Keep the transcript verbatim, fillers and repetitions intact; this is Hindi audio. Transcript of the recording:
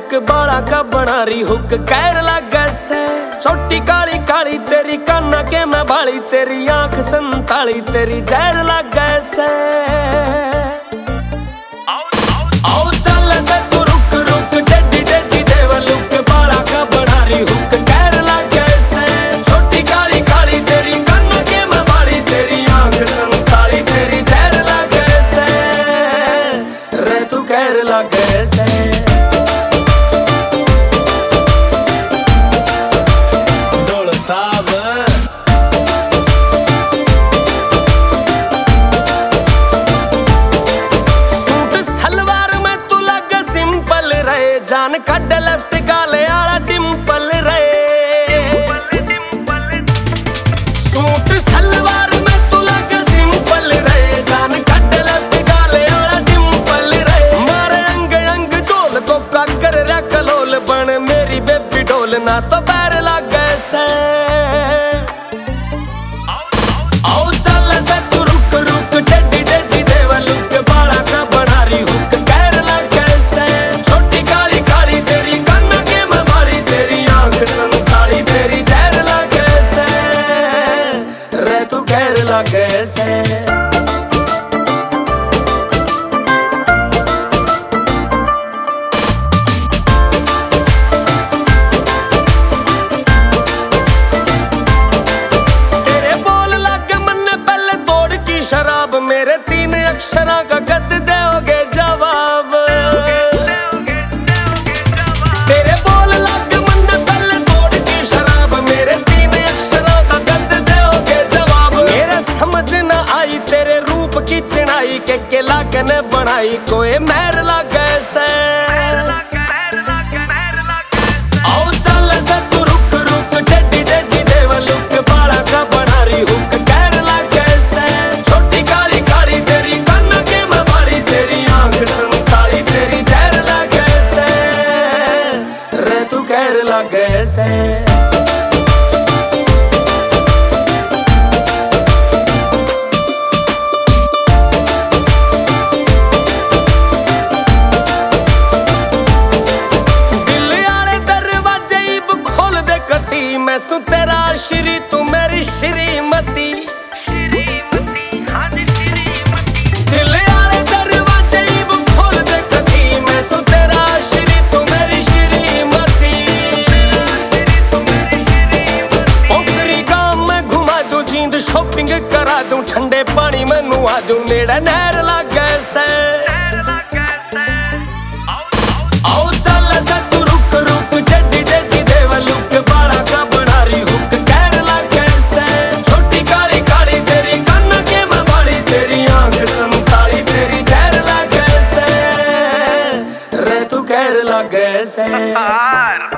लुक बाला का बना रही हुक कैर लगे से। छोटी काली काली तेरी काना के मैं बाली, तेरी आंख संताली तेरी जहर लगे से। आओ चल से तू रुक रुक टेडी टेडी देव लुक बाला का बना रही हुक कैर लगे से। छोटी काली काली तेरी काना के मैं बाली, तेरी आंख संताली तेरी जहर लगे से। रे तू कैर लगे से। जान कड लेफ्ट गाले आला डिंपल रे। सूट सलवार में तू लगे सिंपल रे। जान कड लेफ्ट गाले आला डिंपल रे। मारे अंग अंग झोल को काकर रे कलोल बन मेरी बेबी डोल ना तो पैर लगे से। आओ चल से तू रुक रुक टेडी टेडी देव लुक बाला का बना रही हुक कैर लगे से। छोटी काली काली तेरी काना के मैं बाली, तेरी आंख संताली तेरी जहर लगे से। रे तू कैर लगे से। शराब मेरे तीन अक्षरा का गद दोगे जवाब। तेरे बोल लग मन पल तोड़ की शराब, मेरे तीन अक्षरा का गद दोगे जवाब। मेरे समझ न आई तेरे रूप की चिनाई के के लागन बनाई कोई मेर लगे से। आओ चल से तू रुक रुक टेडी टेडी देव लुक बाला का बना रही हुक कैर लगे से। छोटी काली काली तेरी काना के मैं बाली, तेरी आंख संताली तेरी जहर लगे से। रे तू कैर लगे से। मैं सु तेरा श्री तू मेरी श्रीमती। श्रीमती हाँ जी श्रीमती। दिल आले दरवाजे इब खोल दे कदी, मैं सु तेरा श्री तू मेरी श्रीमती। पोखरी गांव में घुमा दूं, जींद शॉपिंग करा दूं, ठंडे पानी में नुआ दूं, नेड़े नहर लगे से। आओ चल से तू रुक रुक टेडी टेडी देव लुक बाला का बना रही हुक कैर लगे से। छोटी काली काली तेरी काना के मैं बाली, तेरी आंख संताली तेरी जहर लगे से। रे तू कैर लगे से।